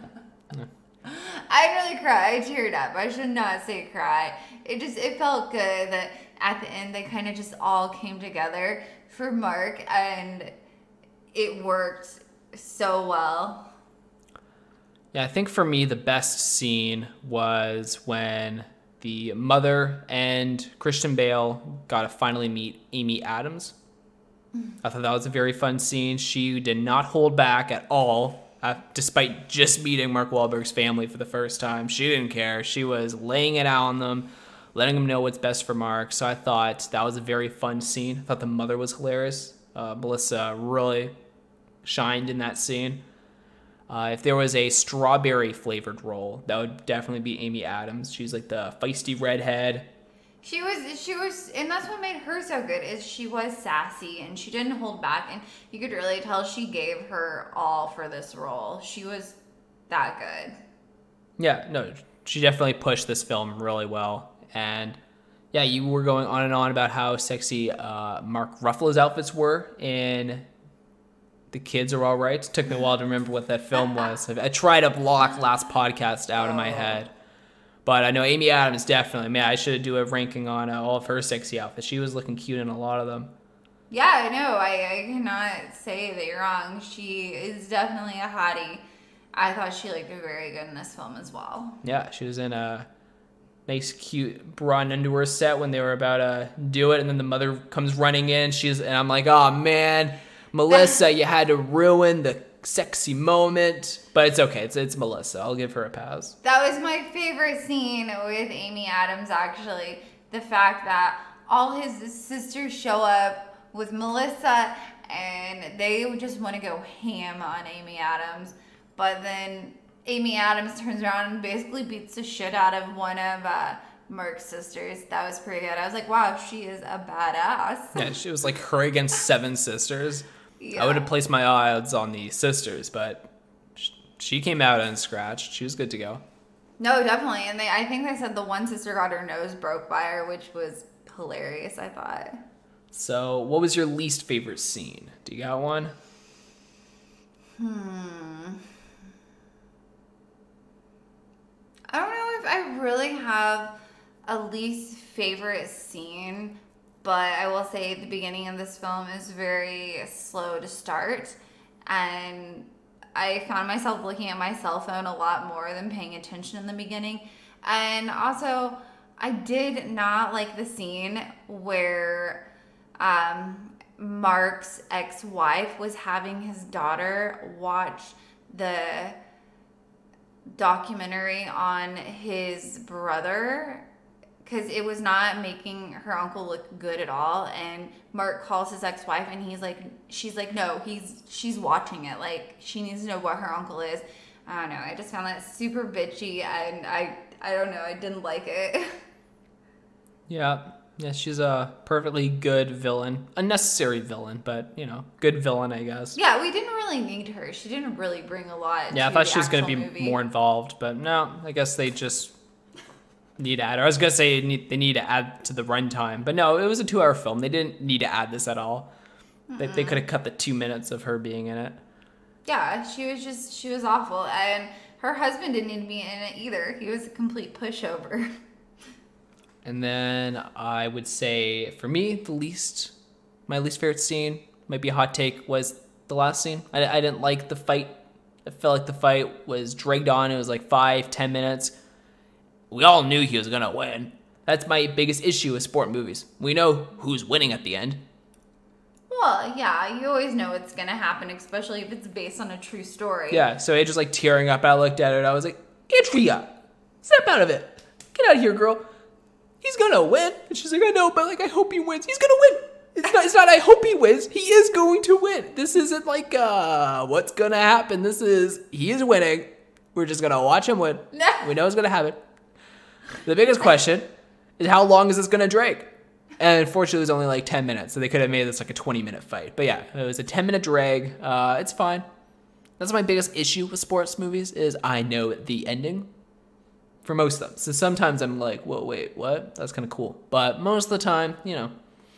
I didn't really cry. I teared up. I should not say cry. It just, it felt good that at the end they kind of just all came together for Mark, and it worked so well. Yeah, I think for me the best scene was when the mother and Christian Bale got to finally meet Amy Adams. I thought that was a very fun scene. She did not hold back at all, uh, despite just meeting Mark Wahlberg's family for the first time. She didn't care. She was laying it out on them, letting them know what's best for Mark. So I thought that was a very fun scene. I thought the mother was hilarious. Uh, Melissa really shined in that scene. Uh, if there was a strawberry flavored roll, that would definitely be Amy Adams. She's like the feisty redhead. She was, she was, and that's what made her so good, is she was sassy and she didn't hold back, and you could really tell she gave her all for this role. She was that good. Yeah, no, she definitely pushed this film really well. And yeah, you were going on and on about how sexy uh, Mark Ruffalo's outfits were in The Kids Are All Right. It took me a while to remember what that film was. I tried to block last podcast out of my head. But I know Amy Adams definitely, man, I should do a ranking on uh, all of her sexy outfits. She was looking cute in a lot of them. Yeah, I know. I, I cannot say that you're wrong. She is definitely a hottie. I thought she looked very good in this film as well. Yeah, she was in a nice, cute bra and underwear set when they were about to do it. And then the mother comes running in. She's, and I'm like, oh, man, Melissa, you had to ruin the sexy moment, but it's okay. It's it's Melissa. I'll give her a pass. That was my favorite scene with Amy Adams, actually. The fact that all his sisters show up with Melissa and they just want to go ham on Amy Adams, but then Amy Adams turns around and basically beats the shit out of one of uh, Mark's sisters. That was pretty good. I was like, wow, she is a badass. Yeah, she was like her against seven sisters. Yeah. I would have placed my odds on the sisters, but she came out unscratched. She was good to go. No, definitely. And they, I think they said the one sister got her nose broke by her, which was hilarious, I thought. So, what was your least favorite scene? Do you got one? Hmm. I don't know if I really have a least favorite scene. But I will say the beginning of this film is very slow to start. And I found myself looking at my cell phone a lot more than paying attention in the beginning. And also, I did not like the scene where um, Mark's ex-wife was having his daughter watch the documentary on his brother, because it was not making her uncle look good at all. And Mark calls his ex-wife and he's like, she's like, no, he's, she's watching it. Like, she needs to know what her uncle is. I don't know. I just found that super bitchy, and I, I don't know. I didn't like it. Yeah. Yeah, she's a perfectly good villain. Unnecessary villain, but, you know, good villain, I guess. Yeah, we didn't really need her. She didn't really bring a lot. Yeah, to I thought the she was going to be movie. more involved, but no, I guess they just need to add her. I was going to say they need, they need to add to the runtime, but no, it was a two-hour film. They didn't need to add this at all. Mm-hmm. They, they could have cut the two minutes of her being in it. Yeah, she was just, she was awful. And her husband didn't need to be in it either. He was a complete pushover. And then I would say, for me, the least, my least favorite scene, might be a hot take, was the last scene. I, I didn't like the fight. I felt like the fight was dragged on. It was like five, ten minutes. We all knew he was going to win. That's my biggest issue with sport movies. We know who's winning at the end. Well, yeah, you always know what's going to happen, especially if it's based on a true story. Yeah, so Adria's like tearing up. I looked at her and I was like, Adria, snap out of it. Get out of here, girl. He's going to win. And she's like, I know, but like, I hope he wins. He's going to win. It's not, it's not, I hope he wins. He is going to win. This isn't like, uh, what's going to happen. This is, he is winning. We're just going to watch him win. No. We know it's going to happen. The biggest question is how long is this going to drag? And unfortunately, it was only like ten minutes. So they could have made this like a twenty minute fight. But yeah, it was a ten minute drag. Uh, it's fine. That's my biggest issue with sports movies is I know the ending for most of them. So sometimes I'm like, whoa, wait, what? That's kind of cool. But most of the time, you know,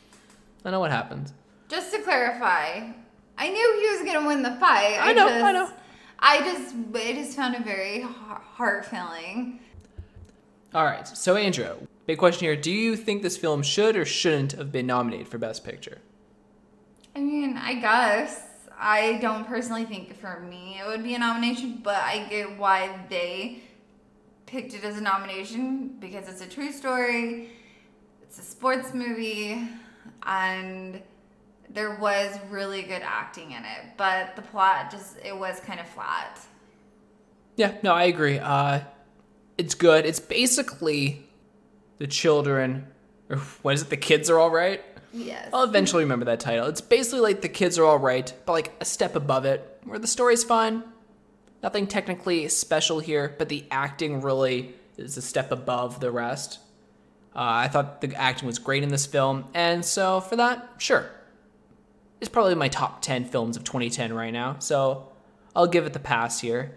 I know what happens. Just to clarify, I knew he was gonna win the fight. I know, just, I know. I just, I just found it very heart filling. All right, so Andrea, big question here. Do you think this film should or shouldn't have been nominated for Best Picture? I mean, I guess. I don't personally think for me it would be a nomination, but I get why they picked it as a nomination because it's a true story, it's a sports movie, and there was really good acting in it, but the plot just, it was kind of flat. Yeah, no, I agree. Uh, it's good. It's basically the children, or what is it? The kids are all right. Yes. I'll eventually remember that title. It's basically like the kids are all right, but like a step above it, where the story's fine. Nothing technically special here, but the acting really is a step above the rest. Uh, I thought the acting was great in this film, and so for that, sure. It's probably my top ten films of twenty ten right now, so I'll give it the pass here.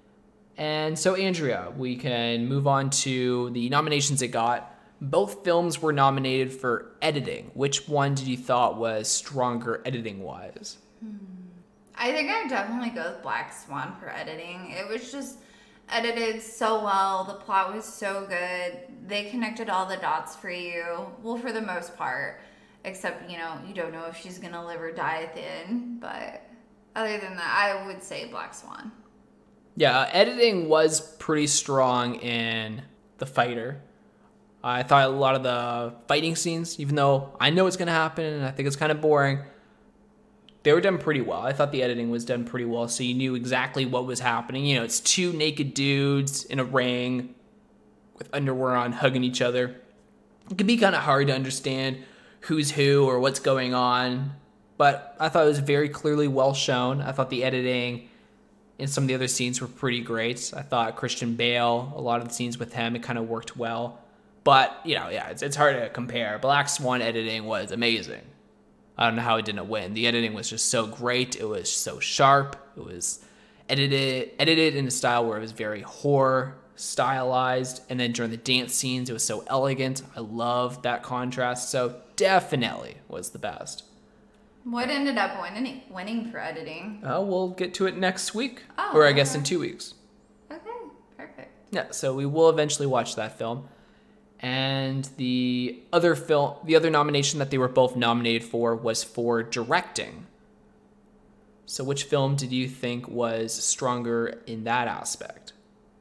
And so, Andrea, we can move on to the nominations it got. Both films were nominated for editing. Which one did you thought was stronger editing-wise? Hmm. I think I'd definitely go with Black Swan for editing. It was just edited so well. The plot was so good. They connected all the dots for you. Well, for the most part. Except, you know, you don't know if she's going to live or die at the end. But other than that, I would say Black Swan. Yeah, uh, editing was pretty strong in The Fighter. I thought a lot of the fighting scenes, even though I know it's going to happen and I think it's kind of boring, they were done pretty well. I thought the editing was done pretty well, so you knew exactly what was happening. You know, it's two naked dudes in a ring with underwear on hugging each other. It can be kind of hard to understand who's who or what's going on, but I thought it was very clearly well shown. I thought the editing in some of the other scenes were pretty great. I thought Christian Bale, a lot of the scenes with him, it kind of worked well. But, you know, yeah, it's, it's hard to compare. Black Swan editing was amazing. I don't know how it didn't win. The editing was just so great. It was so sharp. It was edited edited in a style where it was very horror stylized. And then during the dance scenes, it was so elegant. I loved that contrast. So definitely was the best. What ended up winning, winning for editing? Uh, we'll get to it next week. Oh, or I guess okay. in two weeks. Okay, perfect. Yeah, so we will eventually watch that film. And the other film, the other nomination that they were both nominated for was for directing. So which film did you think was stronger in that aspect?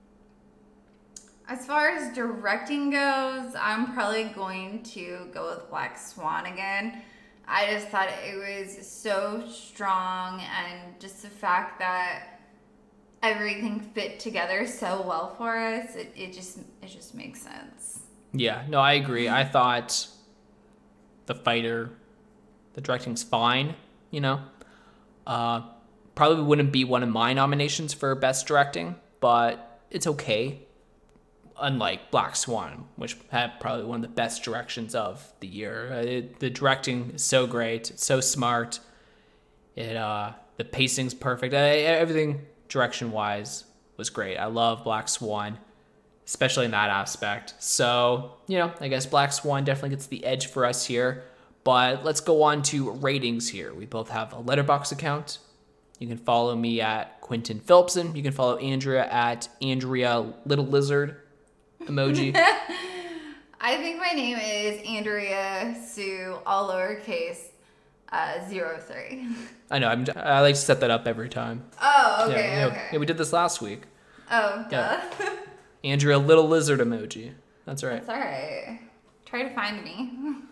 As far as directing goes, I'm probably going to go with Black Swan again. I just thought it was so strong, and just the fact that everything fit together so well for us, it, it just it just makes sense. Yeah, no, I agree. I thought The Fighter, the directing's fine, you know. Uh, probably wouldn't be one of my nominations for Best Directing, but it's okay. Unlike Black Swan, which had probably one of the best directions of the year. Uh, it, the directing is so great. It's so smart. It uh, the pacing's perfect. Uh, everything direction-wise was great. I love Black Swan, especially in that aspect. So, you know, I guess Black Swan definitely gets the edge for us here. But let's go on to ratings here. We both have a Letterboxd account. You can follow me at Quentin Phillipson. You can follow Andrea at Andrea Little Lizard emoji. I think my name is Andrea Sue, all lowercase, uh, zero three. I know. I'm, I like to set that up every time. Oh, okay, yeah, you know, okay. Yeah, we did this last week. Oh, duh. Yeah. Andrea Little Lizard emoji. That's right. That's all right. Try to find me.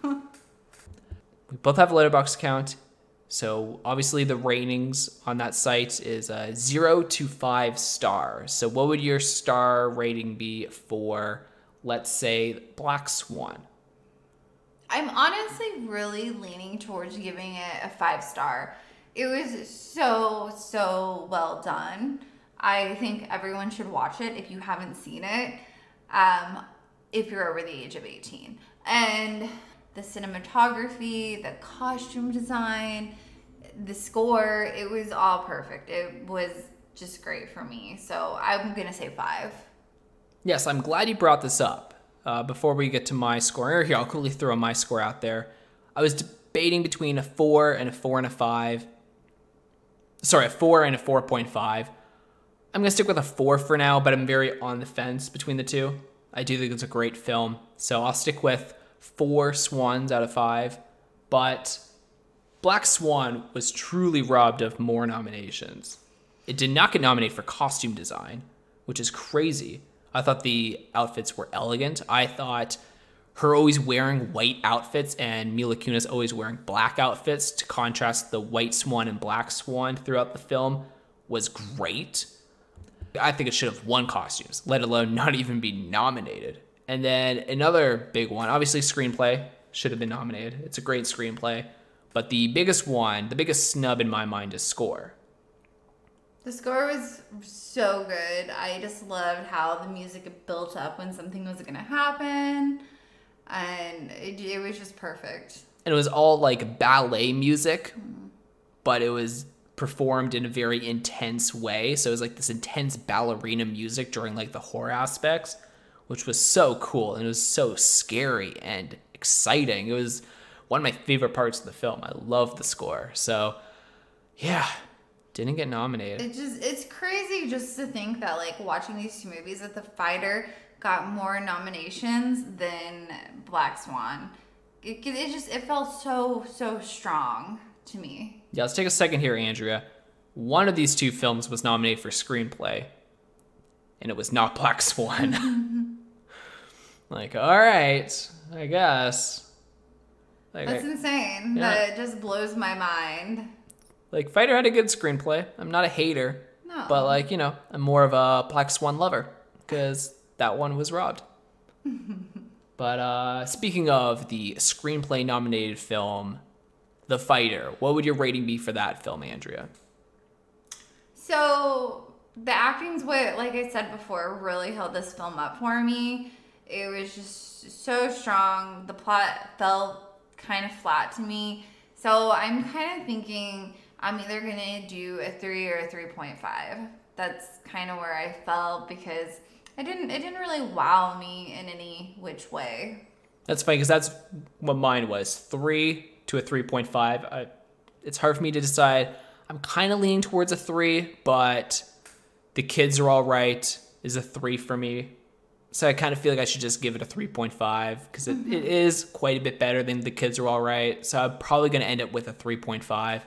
We both have a Letterboxd account. So obviously the ratings on that site is uh, zero to five stars. So what would your star rating be for, let's say, Black Swan? I'm honestly really leaning towards giving it a five star. It was so, so well done. I think everyone should watch it if you haven't seen it, um, if you're over the age of eighteen. And the cinematography, the costume design, the score, it was all perfect. It was just great for me. So I'm going to say five. Yes, I'm glad you brought this up. Uh, before we get to my score, here, I'll quickly throw my score out there. I was debating between a four and a four and a five. Sorry, a four and a four point five. I'm going to stick with a four for now, but I'm very on the fence between the two. I do think it's a great film, so I'll stick with four swans out of five. But Black Swan was truly robbed of more nominations. It did not get nominated for costume design, which is crazy. I thought the outfits were elegant. I thought her always wearing white outfits and Mila Kunis always wearing black outfits to contrast the white swan and black swan throughout the film was great. I think it should have won costumes, let alone not even be nominated. And then another big one, obviously screenplay should have been nominated. It's a great screenplay. But the biggest one, the biggest snub in my mind is score. The score was so good. I just loved how the music built up when something was going to happen. And it, it was just perfect. And it was all like ballet music, mm. but it was performed in a very intense way. So it was like this intense ballerina music during like the horror aspects, which was so cool. And it was so scary and exciting. It was one of my favorite parts of the film. I love the score. So yeah. Didn't get nominated. It just it's crazy just to think that like watching these two movies that The Fighter got more nominations than Black Swan. It, it just it felt so so strong to me. Yeah, let's take a second here, Andrea. One of these two films was nominated for screenplay, and it was not Black Swan. Like, all right, I guess. Like, That's I, insane. Yeah. That just blows my mind. Like, Fighter had a good screenplay. I'm not a hater. No. But, like, you know, I'm more of a Black Swan lover because that one was robbed. But uh, speaking of the screenplay-nominated film, The Fighter, what would your rating be for that film, Andrea? So, the acting's what, like I said before, really held this film up for me. It was just so strong. The plot felt kind of flat to me. So, I'm kind of thinking I'm either going to do a three or a three point five. That's kind of where I felt because I didn't, it didn't really wow me in any which way. That's funny because that's what mine was. three to a three point five. I, it's hard for me to decide. I'm kind of leaning towards a three, but The Kids Are All Right is a three for me. So I kind of feel like I should just give it a three point five because it, mm-hmm. it is quite a bit better than The Kids Are All Right. So I'm probably going to end up with a three point five.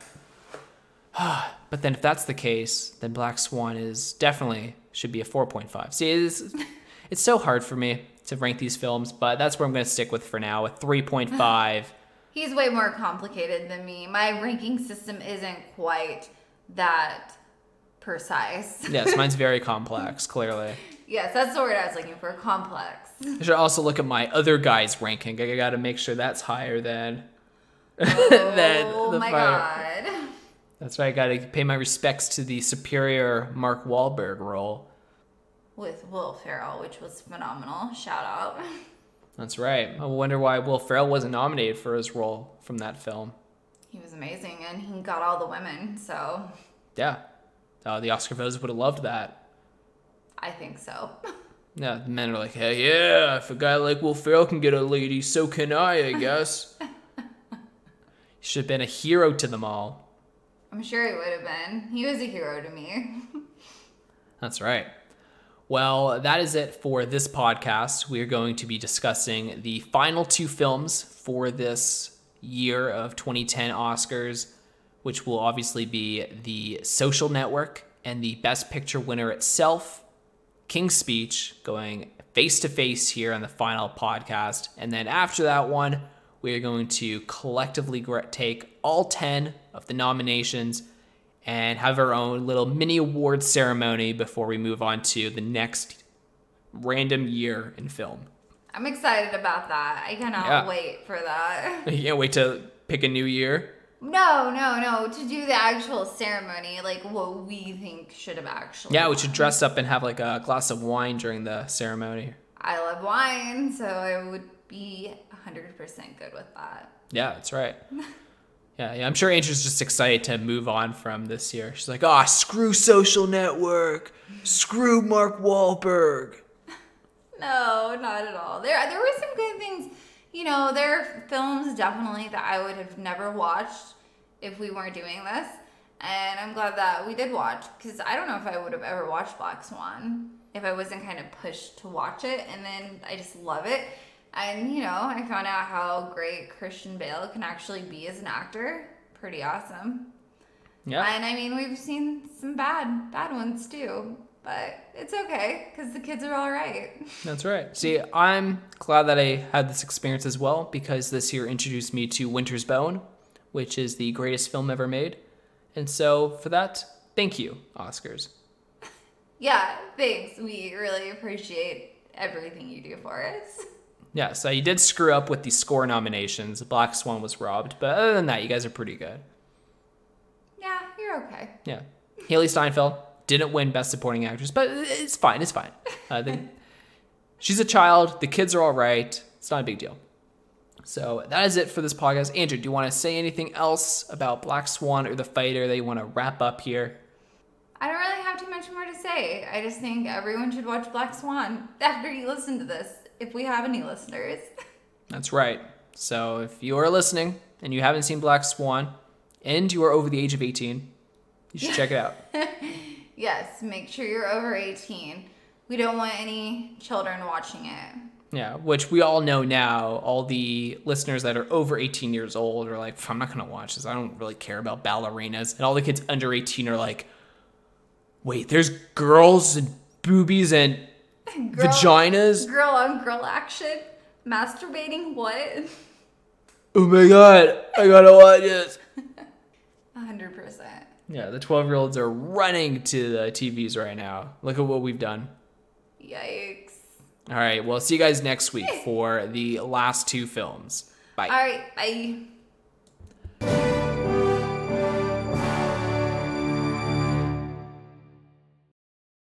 But then if that's the case, then Black Swan is definitely should be a four point five. See, it's, it's so hard for me to rank these films, but that's where I'm going to stick with for now, a three point five. He's way more complicated than me. My ranking system isn't quite that precise. Yes, mine's very complex, clearly. Yes, that's the word I was looking for, complex. I should also look at my other guy's ranking. I got to make sure that's higher than, oh, than the my Fire. God. That's right. I got to pay my respects to the superior Mark Wahlberg role. With Will Ferrell, which was phenomenal. Shout out. That's right. I wonder why Will Ferrell wasn't nominated for his role from that film. He was amazing, and he got all the women, so... Yeah. Uh, the Oscar voters would have loved that. I think so. Yeah, the men are like, hey, yeah, if a guy like Will Ferrell can get a lady, so can I, I guess. He should have been a hero to them all. I'm sure he would have been. He was a hero to me. That's right. Well, that is it for this podcast. We are going to be discussing the final two films for this year of twenty ten Oscars, which will obviously be The Social Network and the Best Picture winner itself, King's Speech, going face-to-face here on the final podcast. And then after that one, we are going to collectively take all ten of the nominations and have our own little mini award ceremony before we move on to the next random year in film. I'm excited about that. I cannot Yeah. wait for that. You can't wait to pick a new year. No, no, no. To do the actual ceremony, like what we think should have actually. Yeah, we should won. dress up and have like a glass of wine during the ceremony. I love wine, so I would be one hundred percent good with that. Yeah, that's right. Yeah, yeah, I'm sure Andrew's just excited to move on from this year. She's like, ah, oh, screw Social Network. Screw Mark Wahlberg. No, not at all. There, there were some good things. You know, there are films definitely that I would have never watched if we weren't doing this. And I'm glad that we did watch, because I don't know if I would have ever watched Black Swan if I wasn't kind of pushed to watch it. And then I just love it. And, you know, I found out how great Christian Bale can actually be as an actor. Pretty awesome. Yeah. And I mean, we've seen some bad, bad ones too. But it's okay, because the kids are all right. That's right. See, I'm glad that I had this experience as well, because this year introduced me to Winter's Bone, which is the greatest film ever made. And so for that, thank you, Oscars. Yeah, thanks. We really appreciate everything you do for us. Yeah, so you did screw up with the score nominations. Black Swan was robbed, but other than that, you guys are pretty good. Yeah, you're okay. Yeah. Haley Steinfeld didn't win Best Supporting Actress, but it's fine. It's fine. Uh, the, she's a child. The kids are all right. It's not a big deal. So that is it for this podcast. Andrew, do you want to say anything else about Black Swan or The Fighter that you want to wrap up here? I don't really have too much more to say. I just think everyone should watch Black Swan after you listen to this, if we have any listeners. That's right. So if you are listening and you haven't seen Black Swan and you are over the age of eighteen, you should check it out. Yes, make sure you're over eighteen. We don't want any children watching it. Yeah, which we all know now. All the listeners that are over eighteen years old are like, I'm not going to watch this. I don't really care about ballerinas. And all the kids under eighteen are like, wait, there's girls and boobies and Girl, vaginas? Girl on girl action? Masturbating? What? Oh my god, I gotta watch this. one hundred percent. Yeah, the twelve-year-olds are running to the T Vs right now. Look at what we've done. Yikes. All right, well, see you guys next week for the last two films. Bye. All right, bye.